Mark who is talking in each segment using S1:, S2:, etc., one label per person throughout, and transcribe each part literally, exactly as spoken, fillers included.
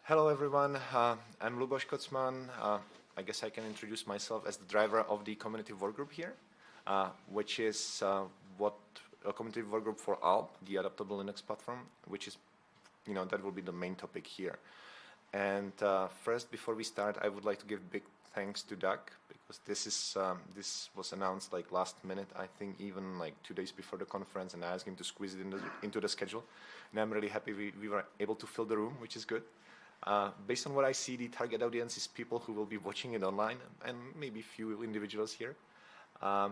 S1: Hello everyone, uh, I'm Luboš Kocman. Uh, I guess I can introduce myself as the driver of the community workgroup here, uh, which is uh, what a community workgroup for A L P, the Adaptable Linux platform, which is, you know, that will be the main topic here. And uh, first, before we start, I would like to give big thanks to Doug, because this is um, this was announced like last minute, I think even like two days before the conference, and I asked him to squeeze it in the, into the schedule. And I'm really happy we, we were able to fill the room, which is good. Uh, based on what I see, the target audience is people who will be watching it online, and maybe a few individuals here. Um,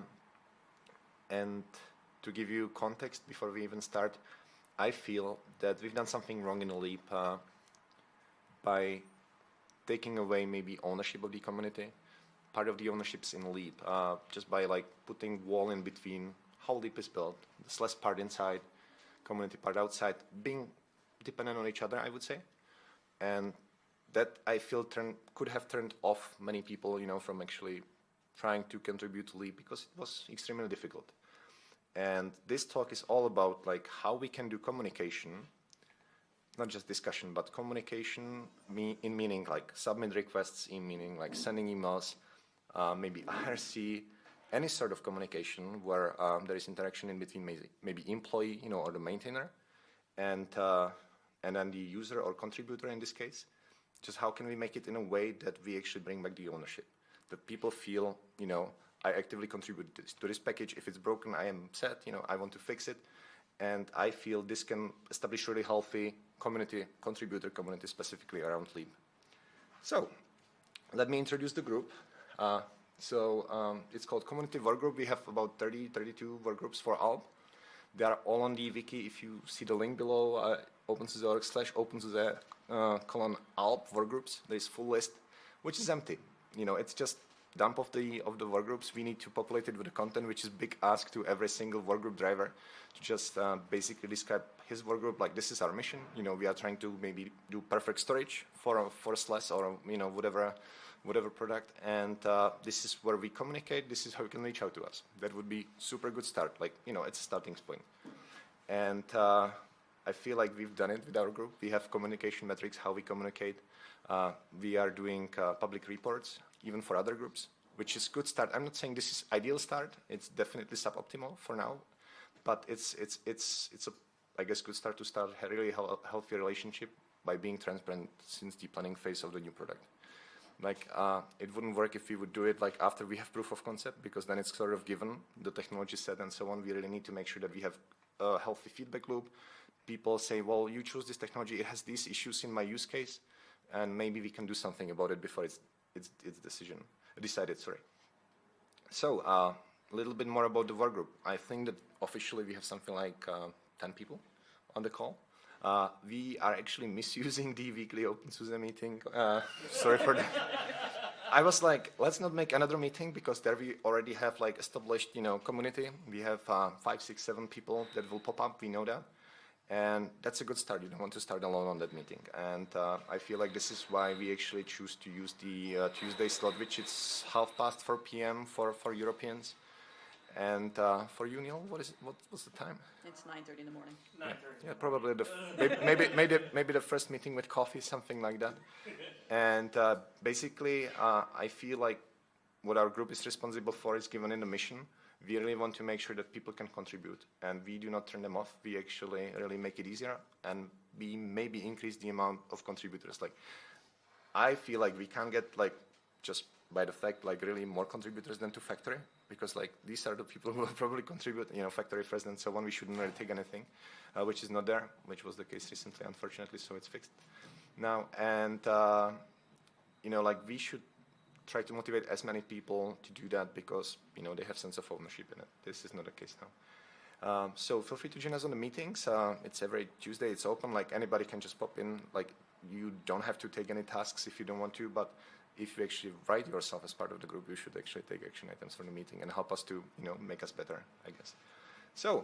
S1: and to give you context before we even start, I feel that we've done something wrong in Leap uh, by taking away maybe ownership of the community. Part of the ownership's in Leap, uh, just by like putting wall in between how Leap is built, the Slash part inside, community part outside, being dependent on each other, I would say. And that I feel turn, could have turned off many people, you know, from actually trying to contribute to Leap, because it was extremely difficult. And this talk is all about like how we can do communication, not just discussion, but communication me, in meaning like submit requests, in meaning like sending emails, uh, maybe I R C, any sort of communication where um, there is interaction in between maybe, maybe employee, you know, or the maintainer, and uh, and then the user or contributor in this case. Just how can we make it in a way that we actually bring back the ownership, that people feel, you know, I actively contribute this, to this package. If it's broken, I am sad, you know, I want to fix it. And I feel this can establish really healthy community, contributor community specifically around Leap. So let me introduce the group. Uh, so um, it's called Community Workgroup. We have about thirty, thirty-two workgroups for A L P. They are all on the wiki. If you see the link below, uh, OpenSUSE dot org slash OpenSUSE uh, colon A L P workgroups, there is full list, which is empty. You know, it's just dump of the of the workgroups. We need to populate it with the content, which is big ask to every single workgroup driver to just uh, basically describe his workgroup. Like, this is our mission. You know, we are trying to maybe do perfect storage for for Slash or you know whatever whatever product, and uh, this is where we communicate. This is how you can reach out to us. That would be super good start. Like, you know, it's a starting point. And uh, I feel like we've done it with our group. We have communication metrics, how we communicate. Uh, we are doing uh, public reports, even for other groups, which is good start. I'm not saying this is ideal start. It's definitely suboptimal for now, but it's it's it's it's a I guess good start to start a really healthy relationship by being transparent since the planning phase of the new product. Like, uh, it wouldn't work if we would do it like after we have proof of concept, because then it's sort of given, the technology set and so on. We really need to make sure that we have a healthy feedback loop. People say, well, you choose this technology, it has these issues in my use case, and maybe we can do something about it before it's it's, it's decision decided. Sorry. So uh, a little bit more about the workgroup. I think that officially we have something like uh, ten people on the call. Uh, we are actually misusing the weekly OpenSUSE meeting. Uh, sorry for that. I was like, let's not make another meeting, because there we already have like established, you know, community. We have uh, five, six, seven people that will pop up. We know that, and that's a good start. You don't want to start alone on that meeting. And uh, I feel like this is why we actually choose to use the uh, Tuesday slot, which is half past four P M for for Europeans. And uh, for you, Neil, what is it? What, what's the time?
S2: It's nine thirty in the morning.
S1: Yeah, yeah, probably the maybe, maybe maybe maybe the first meeting with coffee, something like that. And uh, basically, uh, I feel like what our group is responsible for is given in the mission. We really want to make sure that people can contribute, and we do not turn them off. We actually really make it easier, and we maybe increase the amount of contributors. Like, I feel like we can't get like just by the fact like really more contributors than to factory, because like these are the people who will probably contribute, you know, factory first and so on. We shouldn't really take anything, uh, which is not there, which was the case recently, unfortunately, so it's fixed now. And uh, you know, like, we should try to motivate as many people to do that, because, you know, they have sense of ownership in it. This is not the case now. Um, so feel free to join us on the meetings. Uh, it's every Tuesday, it's open, like anybody can just pop in. Like, you don't have to take any tasks if you don't want to, but if you actually write yourself as part of the group, you should actually take action items from the meeting and help us to, you know, make us better, I guess. So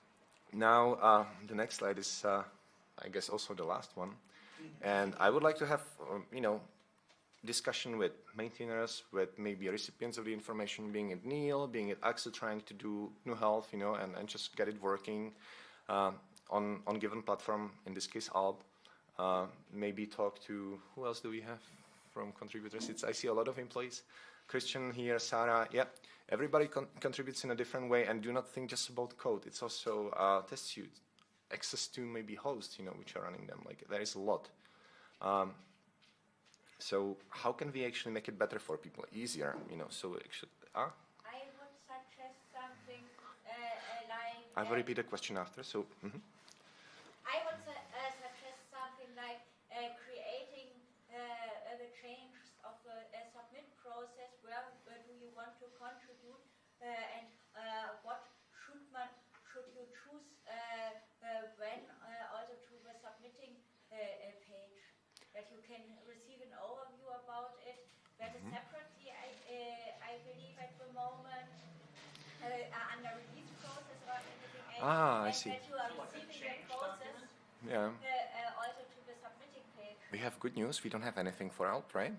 S1: now uh, the next slide is, uh, I guess, also the last one. And I would like to have, um, you know, discussion with maintainers, with maybe recipients of the information, being it Neil, being it Axel trying to do new health, you know, and, and just get it working um, on on given platform, in this case A L P. Uh, maybe talk to, who else do we have from contributors? It's, I see a lot of employees. Christian here, Sarah, yeah. Everybody con contributes in a different way, and do not think just about code. It's also uh, test suite, access to maybe hosts, you know, which are running them. Like, there is a lot. Um, so how can we actually make it better for people, easier, you know, so actually, uh,
S2: I would suggest something uh, uh, like...
S1: I will
S2: uh,
S1: repeat the question after, so, mm-hmm.
S2: I would su uh, suggest something like uh, creating uh, uh, the changes of the uh, submit process. Where, where do you want to contribute, uh, and uh, what should man should you choose uh, uh, when uh, also to the submitting uh, uh, page, that you can receive an overview about it. That is separately, I uh, I believe at the moment. Uh, under release process or anything else,
S1: Ah, I
S2: and
S1: see.
S2: that you are receiving the process
S1: Yeah.
S2: uh, uh, also to the submitting page.
S1: We have good news. We don't have anything for Alp, right?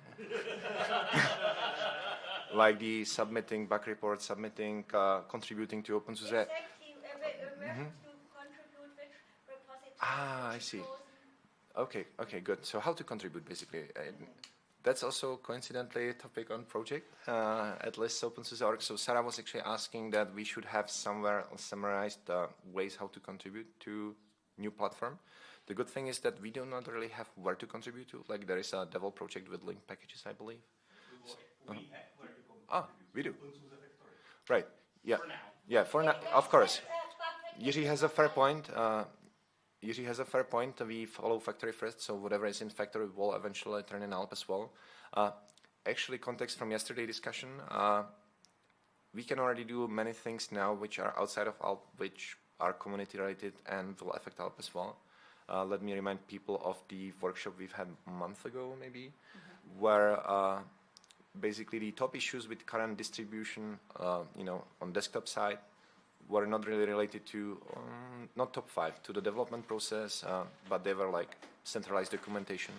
S1: Like the submitting bug report, submitting, uh, contributing to OpenSUSE.
S2: Exactly, uh, where, uh, where should you contribute, which repository,
S1: Ah, I
S2: which
S1: see.
S2: chosen.
S1: Okay, okay, good. So how to contribute, basically. Uh, that's also coincidentally a topic on project, uh, at least OpenSUSE dot org. So Sarah was actually asking that we should have somewhere summarized uh, ways how to contribute to new platform. The good thing is that we do not really have where to contribute to. Like, there is a Devel project with link packages, I believe.
S3: We have where to contribute.
S1: Ah, we do.
S3: OpenSUSE Factory.
S1: Right. Yeah.
S3: For now.
S1: Yeah. For now,
S2: Yeah,
S1: of course.
S2: uh, but
S1: Jiří has a fair point. Uh, Jiří has a fair point. We follow factory first, so whatever is in factory will eventually turn in Alp as well. Uh, actually, context from yesterday discussion, uh, we can already do many things now which are outside of Alp, which are community related and will affect Alp as well. Uh, let me remind people of the workshop we've had a month ago, maybe, mm-hmm. where uh, basically the top issues with current distribution, uh, you know, on desktop side, were not really related to, um, not top five, to the development process, uh, but they were like centralized documentation,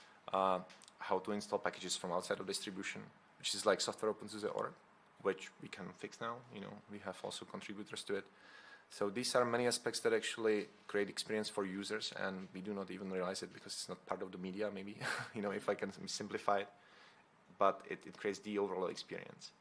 S1: uh, how to install packages from outside of distribution, which is like software OpenSUSE dot org, which we can fix now. You know, we have also contributors to it. So these are many aspects that actually create experience for users, and we do not even realize it because it's not part of the media, maybe, you know, if I can simplify it, but it, it creates the overall experience.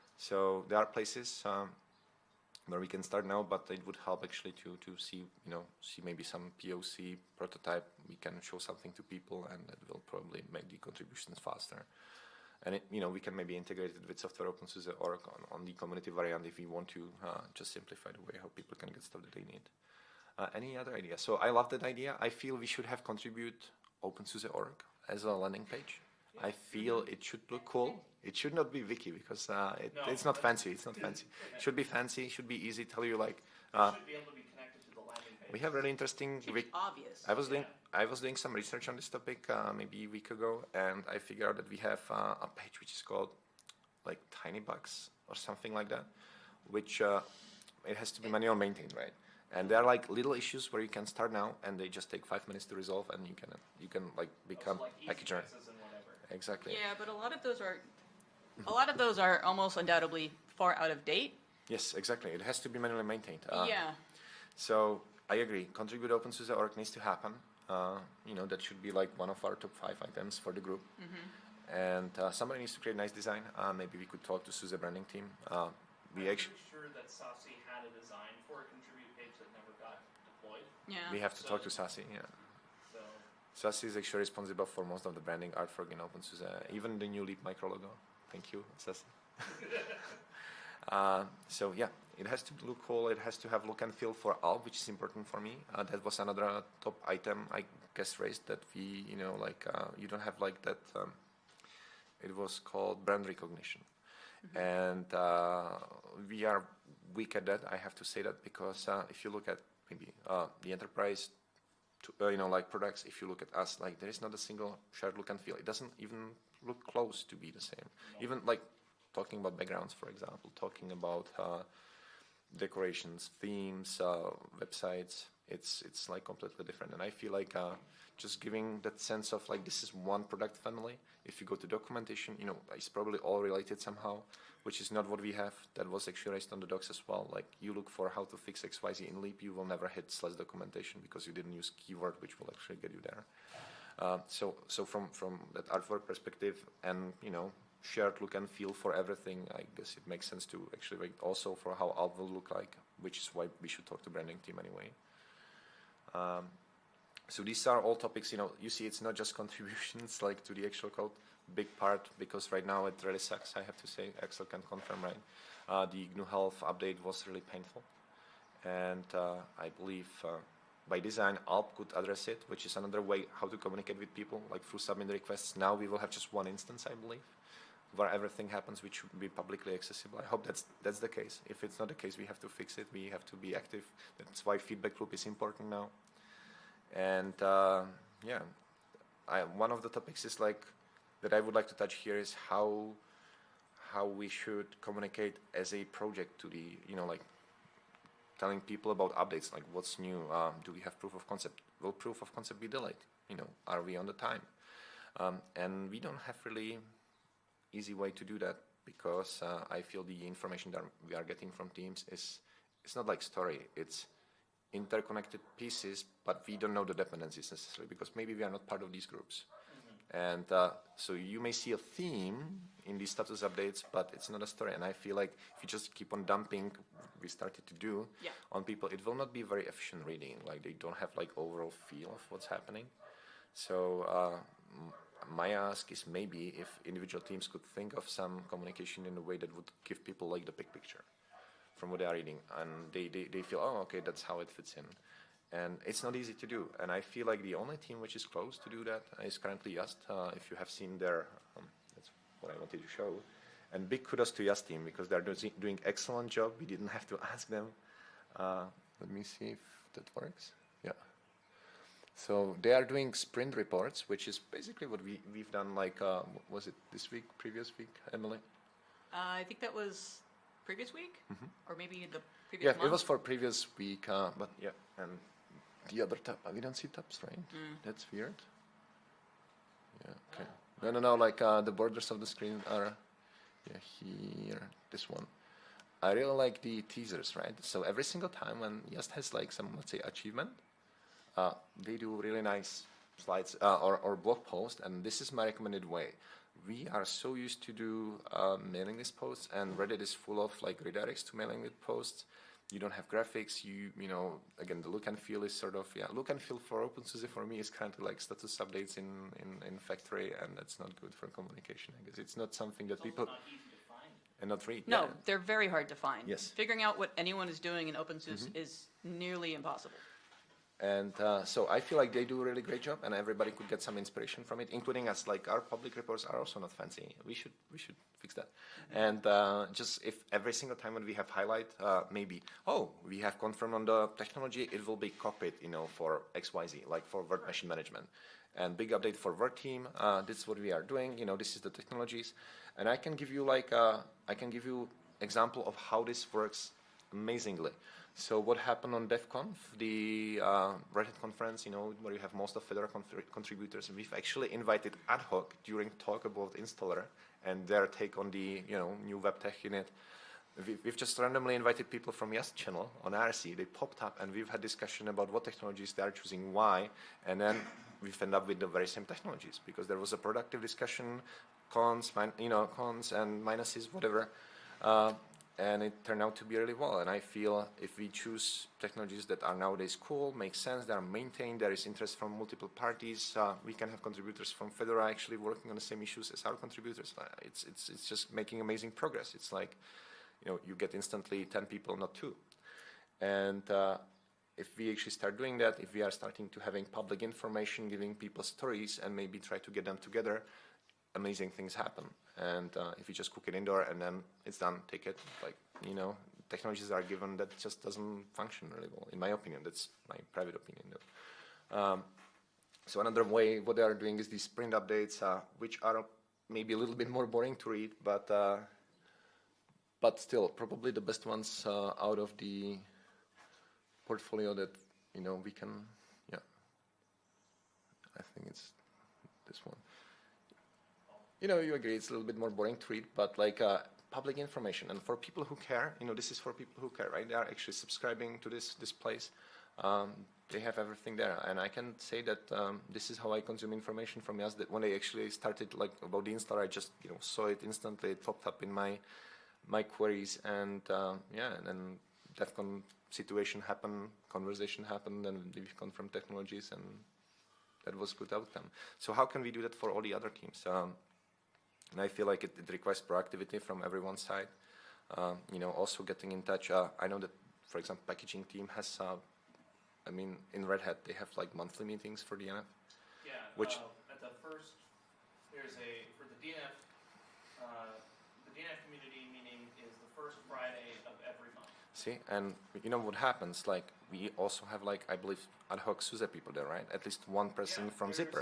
S1: So there are places um, where we can start now, but it would help actually to, to see, you know, see maybe some P O C prototype. We can show something to people, and that will probably make the contributions faster. And it, you know, we can maybe integrate it with software OpenSUSE dot org on, on the community variant if we want to uh, just simplify the way how people can get stuff that they need. Uh, any other idea? So I love that idea. I feel we should have contribute OpenSUSE dot org as a landing page. I feel it should look cool. It should not be wiki because uh, it,
S3: No,
S1: it's not fancy. It's not fancy. It should be fancy. It should be easy. Tell you like. Uh,
S3: should be able to be connected to the landing page.
S1: we have really interesting.
S4: Should be obvious.
S1: I was doing
S3: Yeah.
S1: I was doing some research on this topic uh, maybe a week ago, and I figured out that we have uh, a page which is called like TinyBugs or something like that, which uh, it has to be manual maintained, right? And there are like little issues where you can start now, and they just take five minutes to resolve, and you can you can like become
S3: Also, like easy
S1: packager.
S3: fixes and whatever.
S1: Exactly.
S4: Yeah, but a lot of those are, a lot of those are almost undoubtedly far out of date.
S1: Yes, exactly. It has to be manually maintained. Uh,
S4: Yeah.
S1: So I agree. Contribute OpenSUSE dot org needs to happen. Uh, you know, that should be like one of our top five items for the group.
S4: Mm-hmm.
S1: And uh, somebody needs to create nice design. Uh, maybe we could talk to SUSE branding team. Uh, we
S3: I'm
S1: actually
S3: pretty sure that Sasi had a design for a contribute page that never got deployed.
S4: Yeah.
S1: we have to
S3: So-
S1: talk to Sasi. Yeah,
S3: So
S1: Sasi is actually responsible for most of the branding artwork in OpenSUSE, even the new Leap micro logo. Thank you, Sasi. uh, so yeah, it has to look cool. It has to have look and feel for Alp, which is important for me. Uh, that was another uh, top item I guess raised, that we, you know, like uh, you don't have like that. Um, it was called brand recognition, and uh, we are weak at that. I have to say that because uh, if you look at maybe uh, the enterprise, to, uh, you know, like products, if you look at us, like there is not a single shared look and feel. It doesn't even look close to be the same.
S3: No.
S1: Even like talking about backgrounds, for example, talking about uh, decorations, themes, uh, websites, it's it's like completely different. And I feel like uh, just giving that sense of like this is one product family. If you go to documentation, you know, it's probably all related somehow. which is not what we have. That was actually raised on the docs as well. Like, you look for how to fix X Y Z in Leap, you will never hit slash documentation because you didn't use keyword, which will actually get you there. Uh, so, so from from that artwork perspective, and you know, shared look and feel for everything, I guess it makes sense to actually wait also for how Alp will look like, which is why we should talk to branding team anyway. Um, so these are all topics, you know, you see it's not just contributions like to the actual code, big part, because right now it really sucks, I have to say. Axel can confirm, right? Uh, the G N U Health update was really painful. And uh, I believe uh, by design, Alp could address it, which is another way how to communicate with people, like through submit requests. Now we will have just one instance, I believe, where everything happens, which should be publicly accessible. I hope that's that's the case. If it's not the case, we have to fix it. We have to be active. That's why feedback loop is important now. And uh, yeah, I, one of the topics is like that I would like to touch here is how how we should communicate as a project to the, you know, like telling people about updates, like what's new. Um, do we have proof of concept? Will proof of concept be delayed? You know, are we on the time? Um, and we don't have really easy way to do that because uh, I feel the information that we are getting from teams is, it's not like story, it's interconnected pieces, but we don't know the dependencies necessarily because maybe we are not part of these groups. Mm-hmm. And uh, so you may see a theme in these status updates, but it's not a story. And I feel like if you just keep on dumping, we started to do
S4: Yeah.
S1: on people, it will not be very efficient reading. Like they don't have like overall feel of what's happening. So uh, my ask is maybe if individual teams could think of some communication in a way that would give people like the big picture from what they are reading, and they, they, they feel, oh, okay, that's how it fits in. And it's not easy to do. And I feel like the only team which is close to do that is currently Just. Uh, if you have seen their, um, that's what I wanted to show. And big kudos to Just team because they're do- doing excellent job. We didn't have to ask them. Uh, let me see if that works. Yeah. So they are doing sprint reports, which is basically what we, we've done like, uh, was it this week, previous week, Emily?
S4: Uh, I think that was previous week,
S1: Mhm.
S4: or maybe the previous
S1: Yeah,
S4: month.
S1: it was for previous week, uh, but yeah, and the other tab, we don't see tabs, right?
S4: Mm.
S1: That's weird. Yeah, okay. No, no, no, like uh, the borders of the screen are, yeah, here, this one. I really like the teasers, right? So every single time when Just has like some, let's say, achievement, uh, they do really nice slides uh, or, or blog post, and this is my recommended way. We are so used to do uh, mailing list posts, and Reddit is full of like redirects to mailing list posts. You don't have graphics. You you know, again, the look and feel is sort of, yeah, look and feel for OpenSUSE for me is kind of like status updates in, in, in factory, and that's not good for communication. I guess it's not something that
S3: It's
S1: people
S3: also not easy to find.
S1: and not read.
S4: No,
S1: Yeah.
S4: they're very hard to find.
S1: Yes.
S4: Figuring out what anyone is doing in OpenSUSE
S1: Mhm.
S4: is nearly impossible.
S1: And uh, so I feel like they do a really great job, and everybody could get some inspiration from it, including us. Like our public reports are also not fancy. We should we should fix that. And uh, just if every single time when we have highlight, uh, maybe oh we have confirmed on the technology, it will be copied, you know, for X Y Z, like for Word machine management. And big update for Word team. Uh, this is what we are doing. You know, this is the technologies, and I can give you like uh, I can give you example of how this works amazingly. So what happened on DevConf, the uh, Red Hat conference, you know, where you have most of Fedora contributors, and we've actually invited ad hoc during talk about installer and their take on the, you know, new web tech in it. We've, we've just randomly invited people from Just channel on R C. They popped up, and we've had discussion about what technologies they are choosing, why, and then we've ended up with the very same technologies because there was a productive discussion, cons, min- you know, cons and minuses, whatever. Uh, And it turned out to be really well. And I feel if we choose technologies that are nowadays cool, make sense, they are maintained, there is interest from multiple parties, uh, we can have contributors from Fedora actually working on the same issues as our contributors. Uh, it's, it's, it's just making amazing progress. It's like, you know, you get instantly ten people, not two. And uh, if we actually start doing that, if we are starting to having public information, giving people stories, and maybe try to get them together, amazing things happen. And uh, if you just cook it indoor and then it's done, take it. Like, you know, technologies are given that just doesn't function really well, in my opinion. That's my private opinion, though. Um, so another way, what they are doing is these sprint updates, uh, which are maybe a little bit more boring to read, but uh, but still probably the best ones uh, out of the portfolio that, you know, we can, yeah. I think it's this one. You know, you agree it's a little bit more boring to read, but like uh, public information. And for people who care, you know, this is for people who care, right? They are actually subscribing to this, this place. Um, they have everything there. And I can say that um, this is how I consume information from Yas. That when I actually started, like, about the installer, I just, you know, saw it instantly. It popped up in my my queries. And, uh, yeah, and then DEFCON situation happened, conversation happened, and we confirmed technologies, and that was good outcome. So how can we do that for all the other teams? Um, and I feel like it, it requires proactivity from everyone's side. Um, you know, also getting in touch. Uh, I know that, for example, packaging team has, uh, I mean, in Red Hat, they have like monthly meetings for D N F.
S3: Yeah,
S1: Which-
S3: uh, at the first, there's a, for the D N F, uh, the D N F community meeting is the first Friday of every month.
S1: See, and you know what happens, like, we also have, like, I believe, ad hoc SUSE people there, right? At least one person
S3: Yeah,
S1: from
S3: there's,
S1: Zipper.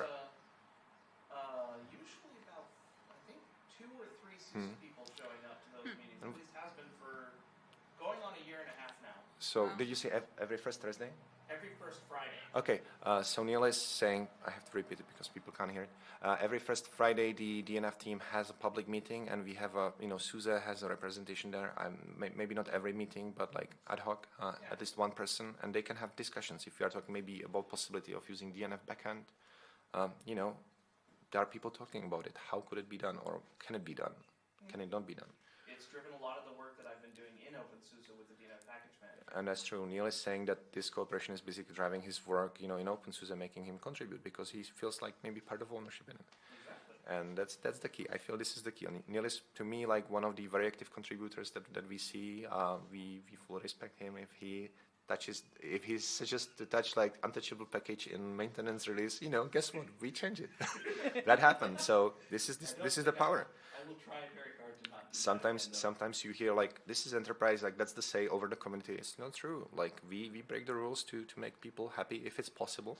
S3: Uh, uh, usually about, I think, two or three SUSE
S1: Hmm.
S3: people showing up to those meetings.
S1: Hmm.
S3: At least has been for going on a year and a half now.
S1: So,
S4: Wow.
S1: did you say ev- every first Thursday?
S3: Every first Friday.
S1: Okay, uh, so Neil is saying, I have to repeat it because people can't hear it. Uh, every first Friday, the D N F team has a public meeting, and we have a, you know, SUSE has a representation there. I'm, may, maybe not every meeting, but like ad hoc, uh,
S3: Yeah.
S1: at least one person, and they can have discussions. If you are talking maybe about possibility of using D N F backend, um, you know, there are people talking about it. How could it be done, or can it be done? Can it not be done?
S3: It's driven a lot of the work that I've been doing in OpenSUSE with the D N F package manager.
S1: And that's true. Neil is saying that this cooperation is basically driving his work, you know, in OpenSUSE, making him contribute because he feels like maybe part of ownership in it.
S3: Exactly.
S1: And that's that's the key. I feel this is the key. And Neil is, to me, like one of the very active contributors that, that we see. Uh, we we fully respect him if he touches, if he suggests to touch like untouchable package in maintenance release. You know, guess what? We change it. That happened. So this is this,
S3: I don't
S1: this is the
S3: think I
S1: power.
S3: will- I will try very hard to not do that.
S1: Sometimes
S3: And, uh,
S1: sometimes you hear like this is enterprise, like that's the say over the community. It's not true. Like we we break the rules to to make people happy if it's possible.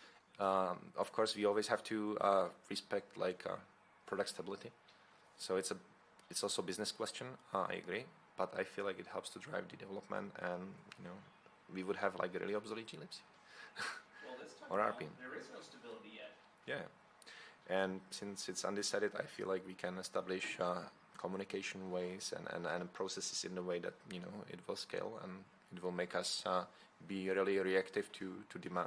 S1: Um, of course, we always have to uh, respect like uh, product stability. So it's a it's also a business question. Uh, I agree, but I feel like it helps to drive the development, and you know, we would have like a really obsolete glibc.
S3: Well, this time
S1: or
S3: around,
S1: R P M.
S3: there is no stability yet.
S1: Yeah, and since it's undecided, I feel like we can establish uh, communication ways and, and, and processes in a way that you know it will scale and it will make us uh, be really reactive to, to demand.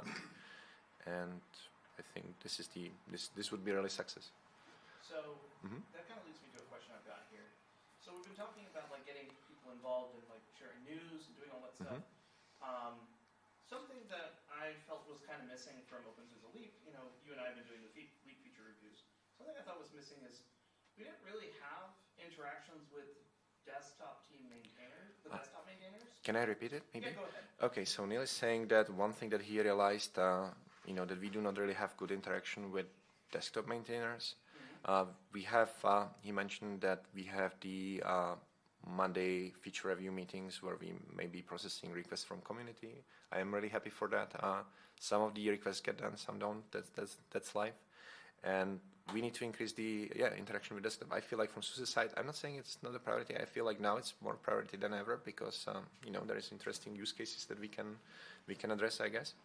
S1: And I think this is the this this would be really success.
S3: So
S1: Mhm.
S3: that kind of leads me to a question I've got here. So we've been talking about like getting people involved in like sharing news and doing all that stuff. Um, something that I felt was kind of missing from OpenSUSE Leap, you know, you and I have been doing the fe- Leap feature reviews. Something I thought was missing is we didn't really have interactions with desktop team maintainers, the
S1: Ah.
S3: desktop maintainers.
S1: Can I repeat it? Maybe.
S3: Yeah, go ahead.
S1: Okay, so Neil is saying that one thing that he realized, uh, you know, that we do not really have good interaction with desktop maintainers. Uh, we have, uh, he mentioned that we have the uh, Monday feature review meetings where we may be processing requests from community. I am really happy for that. Uh, some of the requests get done, some don't. That's that's that's live, and we need to increase the yeah interaction with desktop. I feel like from SUSE side, I'm not saying it's not a priority. I feel like now it's more priority than ever because um, you know there is interesting use cases that we can we can address, I guess.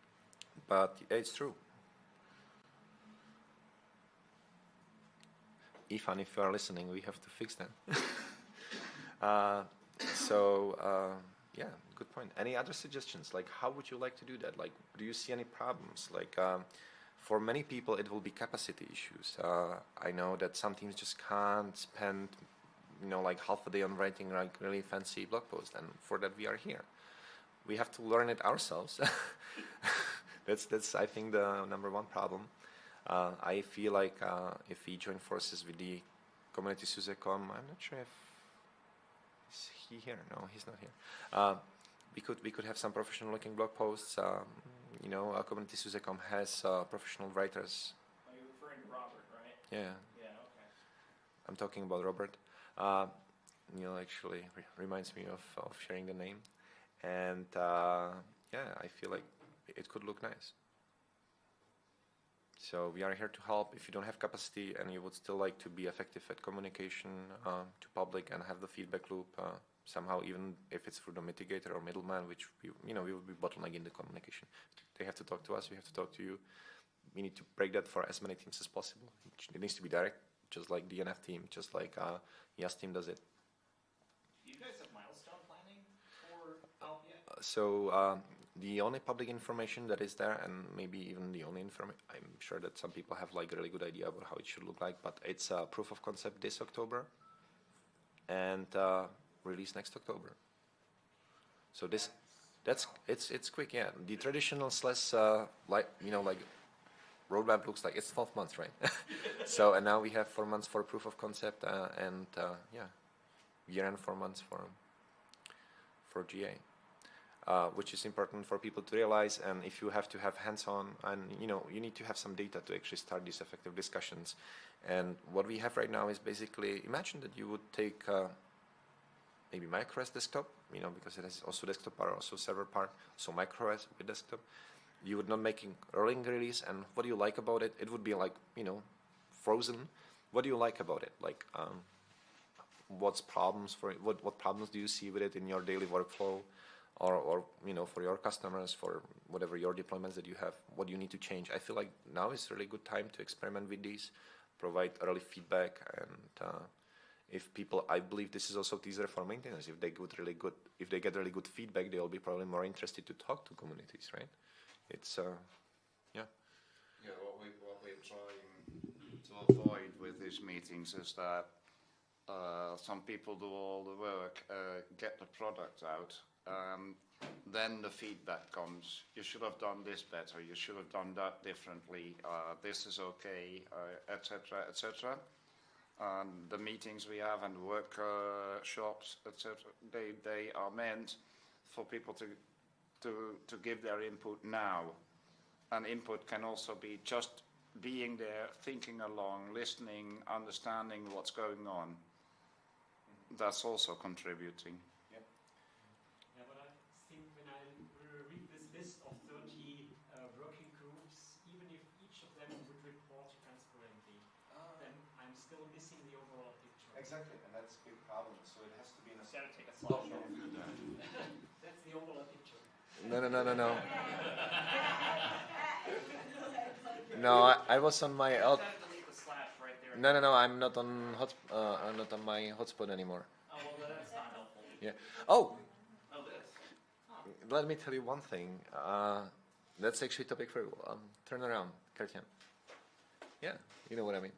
S1: But yeah, it's true. Ifan, if you are listening, we have to fix that. uh, so, uh, yeah, good point. Any other suggestions? Like, how would you like to do that? Like, do you see any problems? Like, um, for many people, it will be capacity issues. Uh, I know that some teams just can't spend, you know, like half a day on writing like really fancy blog posts, and for that we are here. We have to learn it ourselves. that's that's I think the number one problem. Uh, I feel like uh, if we join forces with the community SUSECom, I'm not sure if is he here. No, he's not here. Uh, we could we could have some professional looking blog posts. Um, you know, our community SUSECom has uh, professional writers.
S3: Are you referring to Robert, right?
S1: Yeah,
S3: Yeah, okay.
S1: I'm talking about Robert. Uh, Neil actually re reminds me of, of sharing the name, and uh, yeah, I feel like it could look nice. So we are here to help. If you don't have capacity and you would still like to be effective at communication uh, to public and have the feedback loop uh, somehow, even if it's through the mitigator or middleman, which we, you know, we will be bottlenecking the communication. They have to talk to us. We have to talk to you. We need to break that for as many teams as possible. It needs to be direct, just like D N F team, just like uh, Yas team does it. so um, the only public information that is there, and maybe even the only information, I'm sure that some people have like a really good idea about how it should look like, but it's a proof of concept this October and uh, release next October. So this, that's, it's it's quick, yeah. The traditional slash, uh, like, you know, like roadmap looks like it's twelve months, right? So, and now we have four months for proof of concept uh, and uh, yeah, year and four months for, for G A. Uh, which is important for people to realize, and if you have to have hands-on, and you know, you need to have some data to actually start these effective discussions. And what we have right now is basically, imagine that you would take uh, maybe MicroOS desktop, you know, because it has also desktop part, also server part, so MicroOS with desktop. You would not making rolling release, and what do you like about it? It would be like, you know, frozen. What do you like about it? Like, um, what's problems for it? What what problems do you see with it in your daily workflow? Or, or, you know, for your customers, for whatever your deployments that you have, what do you need to change? I feel like now is a really good time to experiment with these, provide early feedback, and uh, if people, I believe this is also teaser for maintainers. If they get really good, if they get really good feedback, they'll be probably more interested to talk to communities, right? It's, uh, yeah.
S5: Yeah, what we what we're trying to avoid with these meetings is that uh, some people do all the work, uh, get the product out. Um, then the feedback comes, you should have done this better, you should have done that differently, uh, this is okay, uh, et cetera, et cetera. And the meetings we have and workshops, et cetera, they, they are meant for people to, to, to give their input now. And input can also be just being there, thinking along, listening, understanding what's going on. That's also contributing.
S6: Yeah, but I think when I read this list of thirty uh, working groups, even if each of them would report transparently, then I'm still missing the overall picture.
S1: Exactly, and that's a big problem. So it has to be in a.
S3: Just gotta take a slideshow.
S6: That's the overall picture.
S1: No, no, no, no, no. No, I, I was on my.
S3: You
S1: Out-
S3: gotta delete the slash right there.
S1: no, no, no. I'm not on hot. Uh, I'm not on my hotspot anymore.
S3: Oh, well, that's not helpful.
S1: Yeah. Oh,
S3: Oh, this.
S1: let me tell you one thing. Uh, that's actually a topic for um, turn around, Kertian. Yeah, you know what I mean.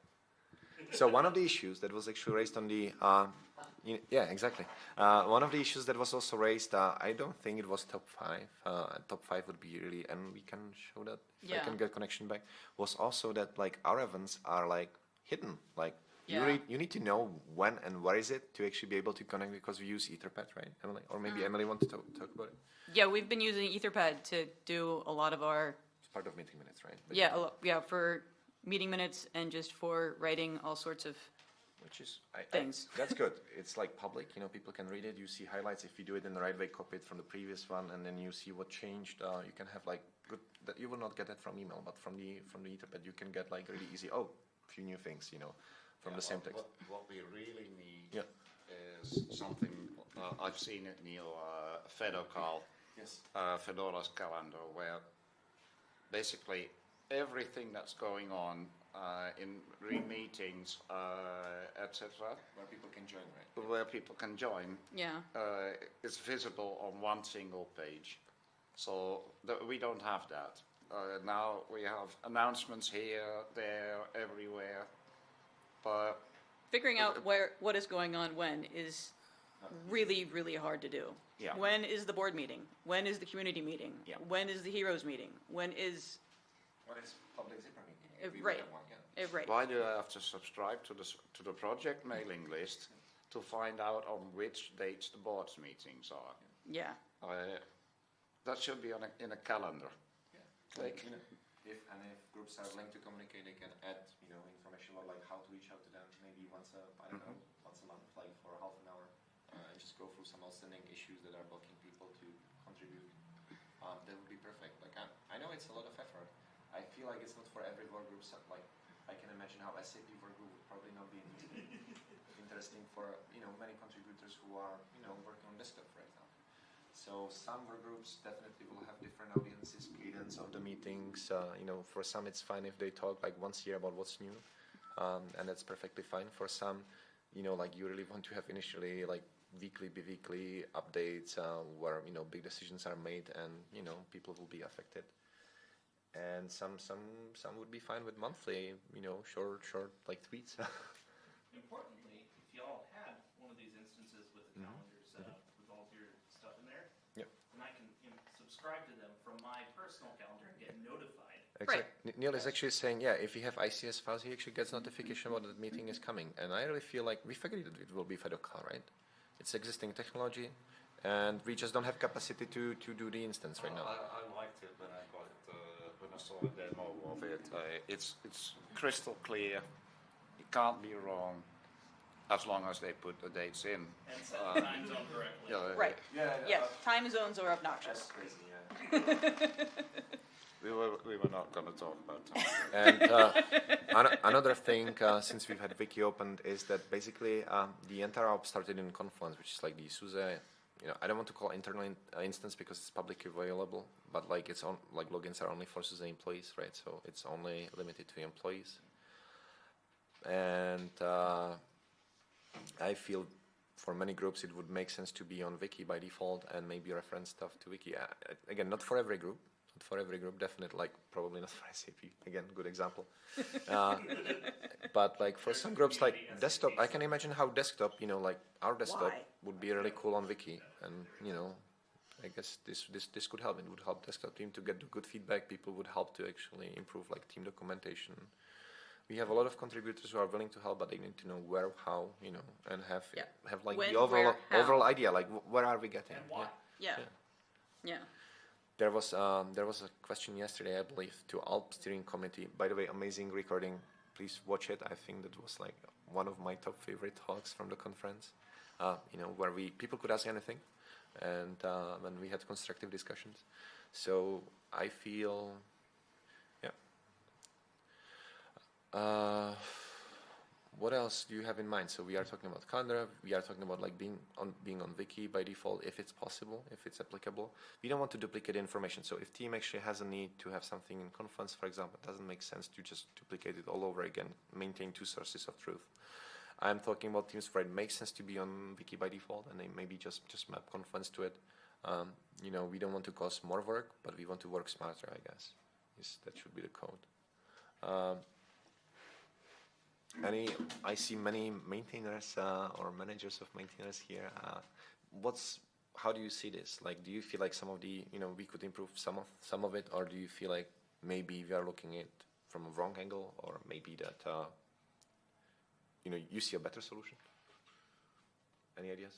S1: So one of the issues that was actually raised on the, uh, you, yeah, exactly. Uh, one of the issues that was also raised, uh, I don't think it was top five. Uh, top five would be really, and we can show that if
S4: Yeah.
S1: I can get connection back. Was also that like our events are like hidden, like. You,
S4: Yeah.
S1: really, you need to know when and where is it to actually be able to connect, because we use Etherpad, right, Emily? Or maybe
S4: Mm.
S1: Emily want to talk, talk about it.
S4: Yeah, we've been using Etherpad to do a lot of our,
S1: It's part of meeting minutes, right? But
S4: yeah, a lo- yeah, for meeting minutes and just for writing all sorts of,
S1: Which is I, I-
S4: things.
S1: that's good. It's like public, you know, people can read it. You see highlights. If you do it in the right way, copy it from the previous one, and then you see what changed. Uh, you can have like good. That you will not get that from email, but from the from the Etherpad, you can get like really easy. Oh, a few new things, you know, from
S5: Yeah,
S1: the same
S5: what,
S1: text.
S5: What, what we really need
S1: Yeah.
S5: is something, uh, I've seen it, Neil, uh, Fedocal,
S1: Yes.
S5: uh, Fedora's calendar, where basically everything that's going on uh, in re-meetings, uh, et cetera,
S1: Where people can join, right?
S5: where people can join,
S4: yeah.
S5: uh, is visible on one single page. So th- we don't have that. Uh, now we have announcements here, there, everywhere, but
S4: Figuring out where, what is going on when is really, really hard to do.
S5: Yeah.
S4: When is the board meeting? When is the community meeting?
S5: Yeah.
S4: When is the heroes meeting? When is,
S1: What is public zipper meeting?
S4: Uh,
S1: We
S4: right.
S1: have one, yeah.
S4: eh, right,
S5: why do I have to subscribe to the, s- to the project mailing list to find out on which dates the board's meetings are?
S4: yeah.
S5: Uh, that should be on a, in a calendar.
S1: Yeah.
S5: Like-
S1: Like, you know, if and if groups are linked to communicate, they can add, you know, information about like how to reach out to them. Maybe once a, I don't know, once a month, like for half an hour, uh, and just go through some outstanding issues that are blocking people to contribute. Um, that would be perfect. Like I, I know it's a lot of effort. I feel like it's not for every work group. So, like I can imagine how S A P work group would probably not be interesting for you know many contributors who are you know working on desktop, for example. So some work groups definitely will have different audiences, cadence of the meetings. Uh, you know, for some it's fine if they talk like once a year about what's new, um, and that's perfectly fine. For some, you know, like you really want to have initially like weekly, bi-weekly updates uh, where you know big decisions are made, and you know people will be affected. And some some some would be fine with monthly, you know, short short like tweets.
S3: Importantly, if y'all had one of these instances with the calendars, uh, with all of your stuff in there,
S1: Yep.
S3: then I can you know, subscribe to them from my personal calendar and get notified.
S1: Exactly. N- Neil is actually saying, yeah, if you have I C S files, he actually gets notification about that meeting is coming. And I really feel like we figured that it will be Fedoka, right? It's existing technology, and we just don't have capacity to, to do the instance right now.
S5: I, I liked it when I got it, uh, when I saw a demo of it. Uh, it's it's crystal clear. It can't be wrong, as long as they put the dates in.
S3: And set
S5: Uh,
S3: the time zone correctly.
S5: Yeah,
S4: Right.
S5: Yeah.
S4: Yes, time zones are obnoxious.
S5: crazy. Yeah. we were we were not going to talk about time.
S1: And uh, an- another thing, uh, since we've had Wiki opened, is that basically um, the entire app started in Confluence, which is like the SUSE. You know, I don't want to call it internal in- uh, instance because it's publicly available, but like it's on like logins are only for SUSE employees, right? So it's only limited to employees. And uh, I feel for many groups it would make sense to be on Wiki by default and maybe reference stuff to Wiki. Uh, again, not for every group. Not for every group, definitely, like probably not for S A P. Again, good example. Uh, but like for some groups like desktop, I can imagine how desktop, you know, like our desktop
S4: Why?
S1: would be really cool on Wiki. And, you know, I guess this, this, this could help. It would help desktop team to get the good feedback. People would help to actually improve like team documentation. We have a lot of contributors who are willing to help, but they need to know where, how, you know, and have
S4: Yeah.
S1: have like
S4: When,
S1: the overall
S4: where, how.
S1: overall idea, like wh- where are we getting?
S3: And why?
S4: Yeah,
S1: Yeah.
S4: yeah.
S1: There was um, there was a question yesterday, I believe, to Alp steering committee. By the way, amazing recording. Please watch it. I think that was like one of my top favorite talks from the conference. Uh, you know, where we people could ask anything, and uh, when we had constructive discussions. So I feel, yeah. Uh, what else do you have in mind? So we are talking about calendar. We are talking about like being on being on Wiki by default, if it's possible, if it's applicable. We don't want to duplicate information. So if team actually has a need to have something in Confluence, for example, it doesn't make sense to just duplicate it all over again. Maintain two sources of truth. I'm talking about teams where it makes sense to be on Wiki by default, and they maybe just just map Confluence to it. Um, you know, we don't want to cause more work, but we want to work smarter, I guess. Yes, that should be the code. Um, Any, I see many maintainers uh, or managers of maintainers here. Uh, what's, how do you see this? Like, do you feel like some of the, you know, we could improve some of some of it, or do you feel like maybe we are looking at it from a wrong angle, or maybe that, uh, you know, you see a better solution? Any ideas?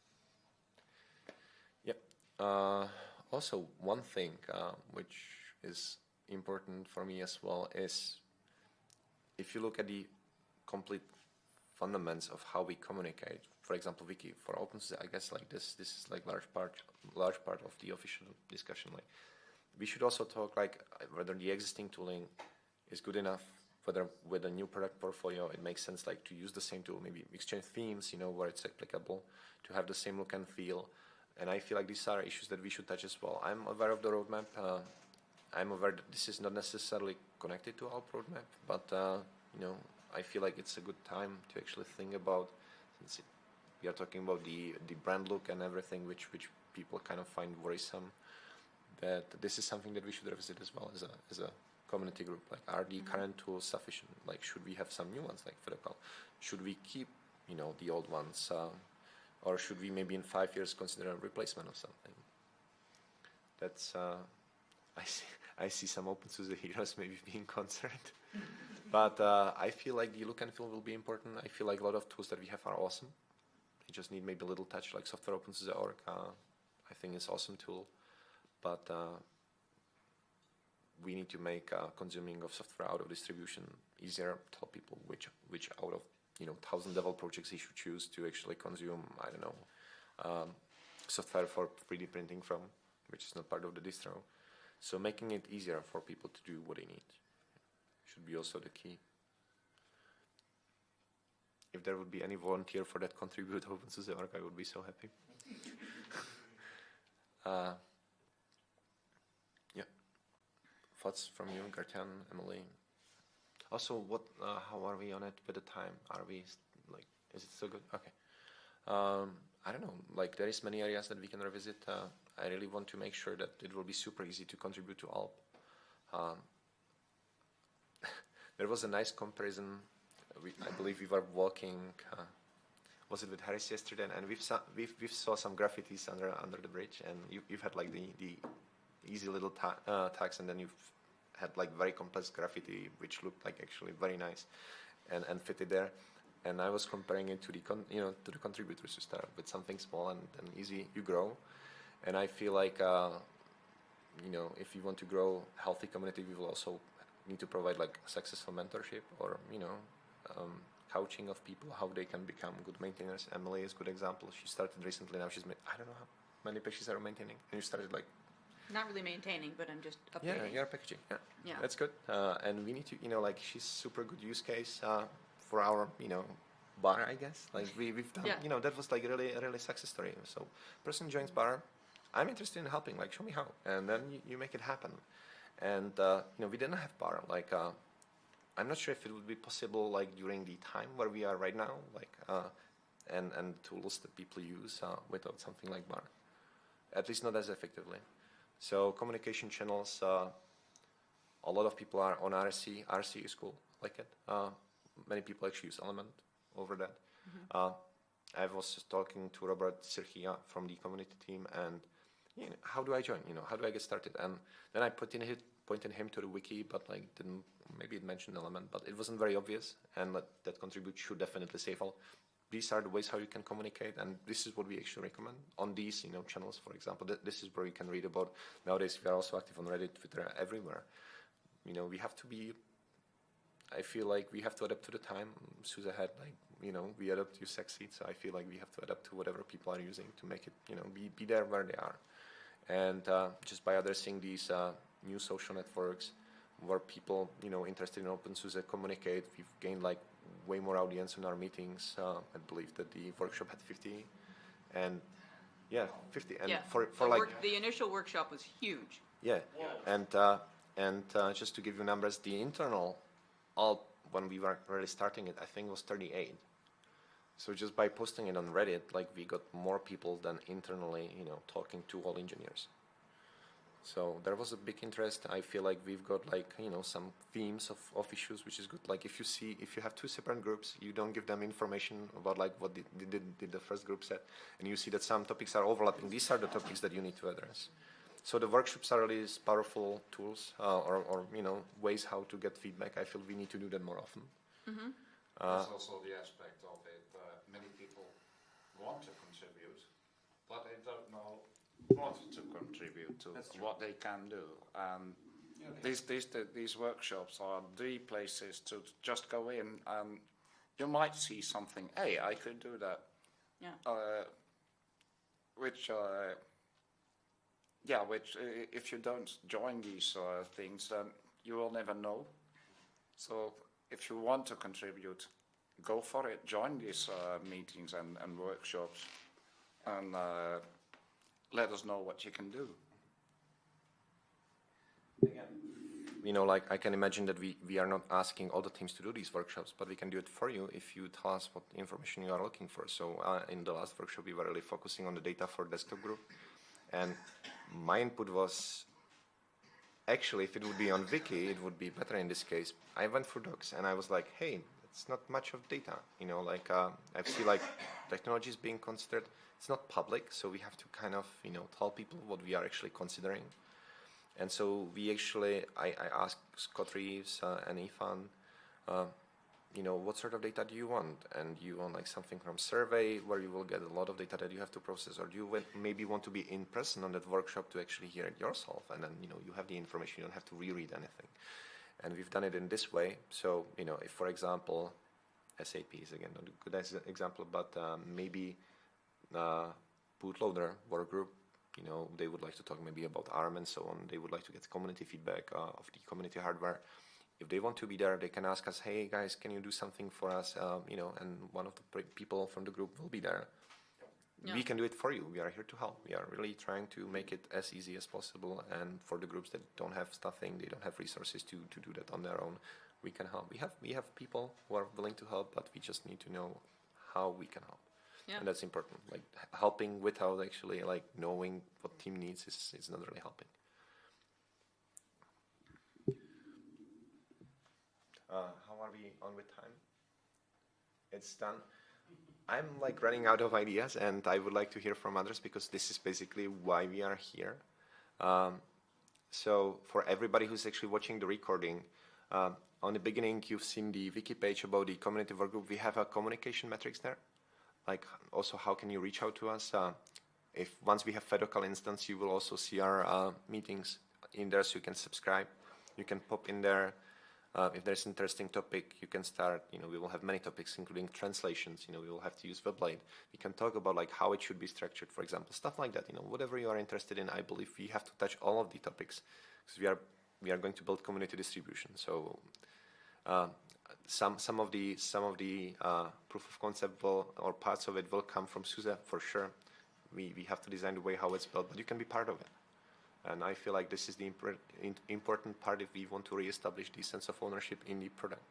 S1: Yep. Uh, also, one thing uh, which is important for me as well is if you look at the complete fundamentals of how we communicate. For example, Wiki for OpenSUSE, I guess like this. This is like large part, large part of the official discussion. Like, we should also talk like whether the existing tooling is good enough. Whether with a new product portfolio, it makes sense like to use the same tool, maybe exchange themes, you know, where it's applicable, to have the same look and feel. And I feel like these are issues that we should touch as well. I'm aware of the roadmap. Uh, I'm aware that this is not necessarily connected to our roadmap, but uh, you know. I feel like it's a good time to actually think about, since it, we are talking about the the brand look and everything, which which people kind of find worrisome, that this is something that we should revisit as well as a as a community group. Like, are the current tools sufficient? Like, should we have some new ones like Fedoka? Should we keep, you know, the old ones, uh, or should we maybe in five years consider a replacement of something? That's uh, I see I see some OpenSUSE heroes maybe being concerned. But uh, I feel like the look and feel will be important. I feel like a lot of tools that we have are awesome. They just need maybe a little touch, like software OpenSUSE dot org. Uh, I think it's an awesome tool. But uh, we need to make uh, consuming of software out of distribution easier. Tell people which which out of you know thousand level projects they should choose to actually consume. I don't know um, software for three D printing from, which is not part of the distro. So making it easier for people to do what they need should be also the key. If there would be any volunteer for that contribute to OpenSUSE dot org, I would be so happy. uh, yeah. Thoughts from you, Gartan, Emily? Also, what? Uh, how are we on it with the time? Are we like? Is it still good? Okay. Um, I don't know, like there is many areas that we can revisit. Uh, I really want to make sure that it will be super easy to contribute to Alp. Um, there was a nice comparison. We, I believe we were walking, uh, was it with Harris yesterday? And we've saw, we've, we've saw some graffitis under under the bridge, and you, you've had like the, the easy little ta uh, tags, and then you've had like very complex graffiti, which looked like actually very nice, and and fitted there. And I was comparing it to the con you know to the contributors who start with something small and then easy, you grow. And I feel like uh, you know if you want to grow healthy community, we will also need to provide like successful mentorship or you know um, coaching of people how they can become good maintainers. Emily is a good example. She started recently. Now she's ma I don't know how many pages are maintaining, and you started like.
S4: Not really maintaining, but I'm just
S1: Yeah,
S4: updating.
S1: you're packaging. Yeah,
S4: Yeah.
S1: that's good. Uh, and we need to, you know, like she's super good use case uh, for our, you know, bar, I guess. Like we, we've done,
S4: Yeah.
S1: you know, that was like really, a really success story. So, person joins bar, I'm interested in helping. Like, show me how, and then you, you make it happen. And uh, you know, we didn't have bar. Like, uh, I'm not sure if it would be possible, like during the time where we are right now, like, uh, and and tools that people use uh, without something like bar. At least not as effectively. So communication channels, uh, a lot of people are on R C. R C is cool, like it. Uh, many people actually use Element over that. Mm-hmm. uh, I was talking to Robert Sirchia from the community team, and you know, how do I join? You know, how do I get started? And then I put in hit, pointed him to the wiki, but like didn't maybe it mentioned Element, but it wasn't very obvious. And that, that contribute should definitely save all. These are the ways how you can communicate, and this is what we actually recommend on these, you know, channels. For example, th this is where you can read about. Nowadays, we are also active on Reddit, Twitter, everywhere. You know, we have to be. I feel like we have to adapt to the time. Susa had like, you know, we adapt, you succeed. So I feel like we have to adapt to whatever people are using to make it, you know, be be there where they are, and uh, just by addressing these uh, new social networks, where people, you know, interested in OpenSUSE communicate, we've gained like way more audience in our meetings. Uh, I believe that the workshop had fifty, and yeah, fifty. And
S4: Yeah.
S1: for for
S4: the,
S1: like
S4: work, the initial workshop was huge.
S1: yeah,
S3: Whoa.
S1: and uh, and uh, just to give you numbers, the internal, all when we were really starting it, I think was thirty-eight. So just by posting it on Reddit, like we got more people than internally, you know, talking to all engineers. So there was a big interest. I feel like we've got like, you know, some themes of, of issues, which is good. Like if you see, if you have two separate groups, you don't give them information about like what did, did, did the first group said, and you see that some topics are overlapping. These are the topics that you need to address. So the workshops are really powerful tools uh, or, or, you know, ways how to get feedback. I feel we need to do that more often.
S4: Mm-hmm.
S1: Uh,
S5: There's also the aspect of it, uh, many people want to contribute, but they don't know what to contribute to, what they can do. Um, these, these, these workshops are the places to just go in and you might see something, hey, I could do that.
S4: Yeah.
S5: Uh, which, uh, yeah, which uh, if you don't join these uh, things, then you will never know. So if you want to contribute, go for it. Join these uh, meetings and, and workshops, and uh, let us know what you can do.
S1: you know, like I can imagine that we, we are not asking all the teams to do these workshops, but we can do it for you if you tell us what information you are looking for. So uh, in the last workshop, we were really focusing on the data for desktop group. And my input was, actually, if it would be on Wiki, it would be better in this case. I went through docs and I was like, hey, it's not much of data. You know, like uh, I see like technology is being considered. It's not public, so we have to kind of, you know, tell people what we are actually considering. And so we actually, I, I asked Scott Reeves uh, and Ifan, uh, you know, what sort of data do you want? And do you want like something from survey where you will get a lot of data that you have to process, or do you maybe want to be in person on that workshop to actually hear it yourself? And then, you know, you have the information, you don't have to reread anything. And we've done it in this way. So, you know, if for example, S A P is again not a good example, but um, maybe uh, bootloader work group, you know, they would like to talk maybe about ARM and so on. They would like to get community feedback uh, of the community hardware. If they want to be there, they can ask us, hey guys, can you do something for us? Um, you know, and one of the people from the group will be there.
S4: Yeah.
S1: We can do it for you. We are here to help. We are really trying to make it as easy as possible. And for the groups that don't have stuffing, they don't have resources to, to do that on their own, we can help. We have, we have people who are willing to help, but we just need to know how we can help.
S4: Yeah.
S1: And that's important. Like h- helping without actually like knowing what team needs is, is not really helping. Uh, how are we on with time? It's done. I'm like running out of ideas, and I would like to hear from others because this is basically why we are here. Um, so for everybody who's actually watching the recording, uh, on the beginning you've seen the wiki page about the community work group. We have a communication metrics there. Like also how can you reach out to us? Uh, if once we have Fedocal instance, you will also see our uh, meetings in there, so you can subscribe. You can pop in there. Uh, if there's interesting topic, you can start, you know, we will have many topics, including translations, you know, we will have to use WebLate. We can talk about like how it should be structured, for example, stuff like that, you know, whatever you are interested in. I believe we have to touch all of the topics because we are, we are going to build community distribution. So uh, some, some of the, some of the uh, proof of concept will, or parts of it will come from SUSE for sure. We, we have to design the way how it's built, but you can be part of it. And I feel like this is the impor in important part if we want to reestablish the sense of ownership in the product.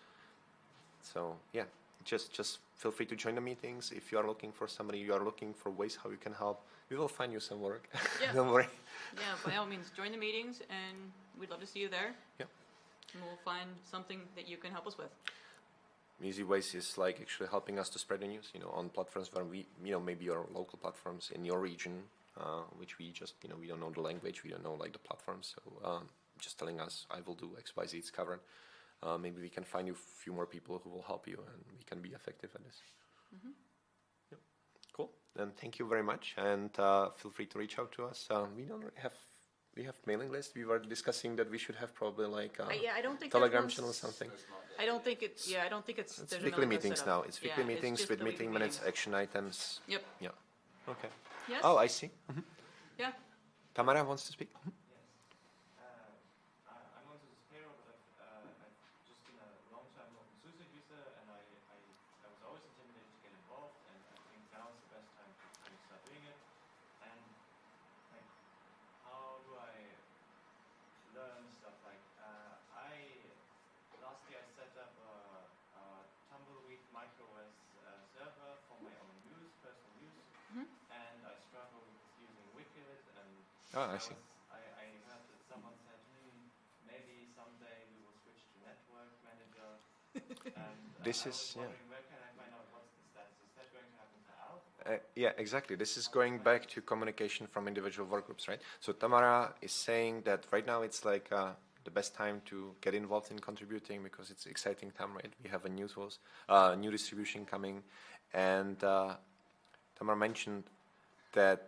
S1: So yeah, just just feel free to join the meetings. If you are looking for somebody, you are looking for ways how you can help, we will find you some work.
S4: Yeah.
S1: Don't worry.
S4: Yeah, by all means, join the meetings, and we'd love to see you there.
S1: Yeah.
S4: And we'll find something that you can help us with.
S1: Easy ways is like actually helping us to spread the news, you know, on platforms where we, you know, maybe your local platforms in your region, uh, which we just, you know, we don't know the language, we don't know like the platform. So um, just telling us, I will do X, Y, Z, it's covered. Uh, maybe we can find you a few more people who will help you, and we can be effective at this.
S4: Mm-hmm.
S1: Yep. Cool. Then thank you very much, and uh, feel free to reach out to us. Uh, we don't have, we have mailing list. We were discussing that we should have probably like uh,
S4: I, yeah, I don't think there's
S1: Telegram
S4: one
S1: channel or
S4: s-
S1: something.
S4: I don't think it's, yeah, I don't think it's.
S1: It's
S4: there's a
S1: weekly
S4: mailing list
S1: meetings
S4: set
S1: now.
S4: up.
S1: It's weekly
S4: Yeah, it's
S1: meetings
S4: just
S1: with
S4: the weekly
S1: meeting minutes,
S4: meetings.
S1: action items.
S4: Yep.
S1: Yeah. Okay.
S4: Yes?
S1: Oh, I see.
S4: Yeah.
S1: Tamara wants to speak.
S7: Yes. Uh, I, I'm on the payroll, but I've, uh, I've just been a long-time OpenSUSE user, and I, I, I was always intimidated to get involved, and I think now is the best time to, to start doing it. And like, how do I learn stuff? Like, uh, I last year I set up a, a Tumbleweed MicroOS uh, server for my own use, personal use,
S4: Mhm.
S7: and I struggle with using Wicked and.
S1: Oh, I
S7: I
S1: see.
S7: was- I, I heard that someone said, hmm, maybe someday we will switch to Network Manager. And uh,
S1: This
S7: I
S1: is-
S7: was
S1: yeah.
S7: wondering, where can I find out what's the status? Is that going to happen for Alp?
S1: Uh, yeah, exactly. This is going back to communication from individual work groups, right? So Tamara is saying that right now it's like uh, the best time to get involved in contributing because it's exciting time, right? We have a new tools, uh, new distribution coming, and uh, Tamara mentioned that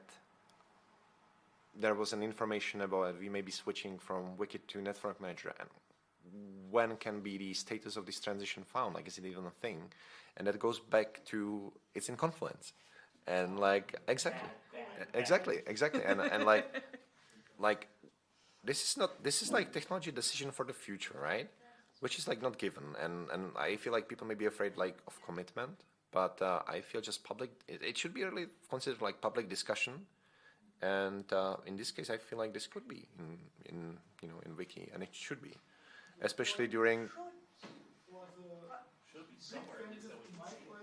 S1: there was an information about we may be switching from Wicked to Network Manager, and when can be the status of this transition found? Like, is it even a thing? And that goes back to it's in Confluence, and like exactly, exactly, exactly, and and like, like this is not this is like technology decision for the future, right? Which is like not given, and and I feel like people may be afraid like of commitment, but uh, I feel just public. It, it should be really considered like public discussion. And uh, in this case, I feel like this could be in, in you know in Wiki, and it should be, especially during.
S3: Should be somewhere at least that we can see.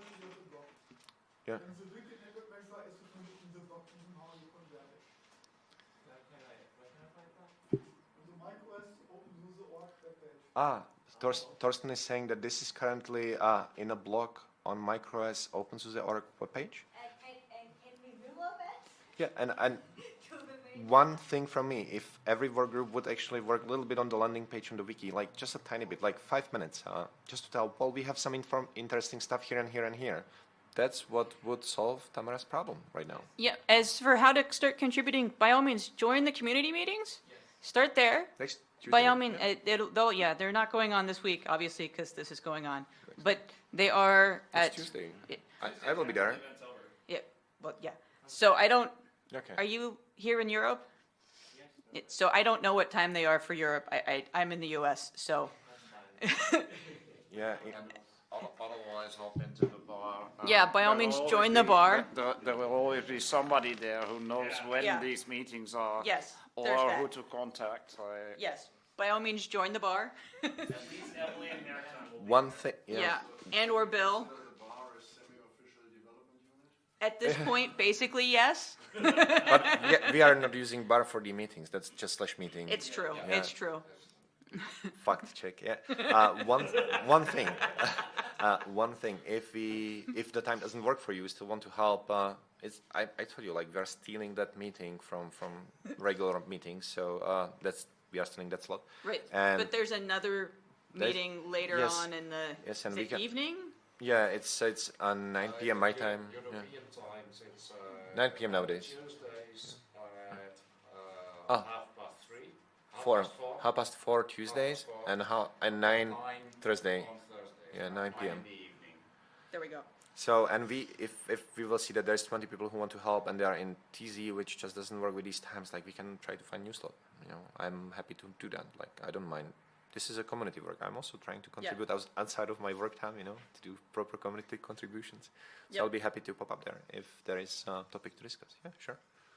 S1: Yeah.
S8: And the wicked network manager is included in the block, even how you convert it.
S7: Where can I, where can I find that?
S8: On the macOS OpenSUSE org webpage.
S1: Ah, Thors- Thorsten is saying that this is currently uh, in a blog on MicroOS OpenSUSE org webpage.
S2: And, and, and can we mirror that
S1: Yeah, and and
S2: to the main?
S1: one thing from me, if every work group would actually work a little bit on the landing page on the wiki, like just a tiny bit, like five minutes, uh, just to tell, well, we have some inform- interesting stuff here and here and here. That's what would solve Tamara's problem right now.
S4: Yeah, as for how to start contributing, by all means, join the community meetings. Start there.
S1: Next Tuesday.
S4: By all means,
S1: Yeah.
S4: it, it'll, they'll, yeah, they're not going on this week, obviously, because this is going on. But they are
S1: Next
S4: at.
S1: Tuesday.
S4: it-
S1: I, I will be there.
S3: Event's over.
S4: Yeah, well, yeah. So I don't,
S1: Okay.
S4: are you here in Europe?
S7: Yes,
S4: It- So I don't know what time they are for Europe. I, I, I'm in the U S, so.
S7: that's fine.
S1: Yeah. it-
S5: And o- otherwise, hop into the bar. Uh,
S4: Yeah, by all
S5: there
S4: means,
S5: will
S4: join
S5: always
S4: the
S5: be-
S4: bar.
S5: There, there will always be somebody there who knows when
S4: Yeah.
S5: these meetings are.
S4: Yes,
S5: Or
S4: there's
S5: who
S4: that.
S5: to contact. I-
S4: Yes, by all means, join the bar.
S3: At least Emily and Maritime will be.
S1: One thing. Yeah.
S4: Yeah, and or Bill.
S9: The bar is semi-official development unit?
S4: At this point, basically, yes.
S1: But we, we are not using bar for the meetings. That's just slash meeting.
S4: It's true,
S1: Yeah.
S4: it's true.
S1: Fact check. Yeah. Uh, one one thing. Uh, one thing. If we if the time doesn't work for you, you still want to help. Uh, it's I, I told you, like, we are stealing that meeting from from regular meetings. So uh, that's we are stealing that slot.
S4: Right,
S1: And
S4: but there's another
S1: there's-
S4: meeting later
S1: yes.
S4: on in the,
S1: Yes,
S4: is
S1: and we
S4: it
S1: can-
S4: evening?
S1: Yeah, it's it's on nine p m my time. Yeah.
S5: European times, it's. uh,
S1: nine p m nowadays.
S5: Tuesdays at
S1: Ah.
S5: uh, half past three. half
S1: Four,
S5: past four,
S1: half past four Tuesdays,
S5: four.
S1: and how and nine
S5: nine
S1: Thursday.
S5: on Thursdays.
S1: Yeah, nine p m.
S5: in the evening.
S4: There we go.
S1: So, and we, if, if we will see that there's twenty people who want to help and they are in T Z, which just doesn't work with these times, like, we can try to find new slot. You know, I'm happy to do that. Like, I don't mind. This is a community work. I'm also trying to contribute outs- outside of my work time, you know, to do proper community contributions. So
S4: Yep.
S1: I'll be happy to pop up there if there is a topic to discuss. Yeah, sure.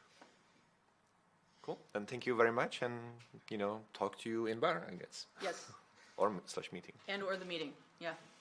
S1: Cool. Then thank you very much, and, you know, talk to you in bar, I guess,
S4: Yes,
S1: or m- slash meeting.
S4: and or the meeting, yeah.